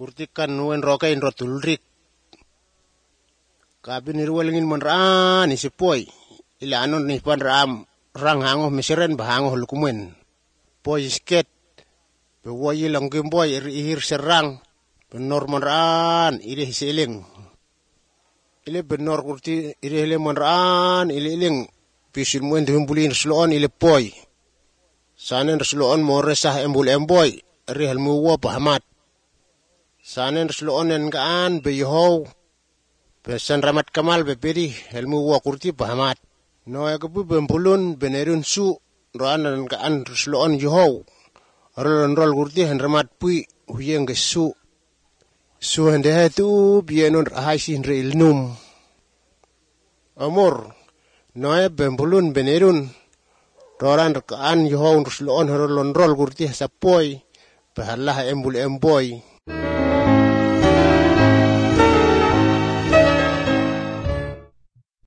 kurtikan nuen rokain rotulrik. Kabin irwalingin monraan isipoi. Ila anon ni pan rang hangoh mesiren bahangoh lukumen. Poi sket. Bewayi lang gimboy ihir serang. Benor monraan ilih siling. Ilih benor kurti ilih ilih monraan ilih iling. Pisil muen dihumbulin resloon ilih poi. Sanen resloon moresah embul emboy. Rihal muwa pahamat. Sanen resloon en kaan beyohou. Pesan ramat kamal bepedi helmu wa kurti pahamat. Noya kebu bempulun benerun su roan dan kaan resloon yohou. Rolon rol kurti hen ramat pui huyeng ke su. Su hendehe tu bienun rahasi henre ilnum. Amor noya bempulun benerun roan kaan yohou resloon rolon rol kurti sapoi. Pahalah embul emboy.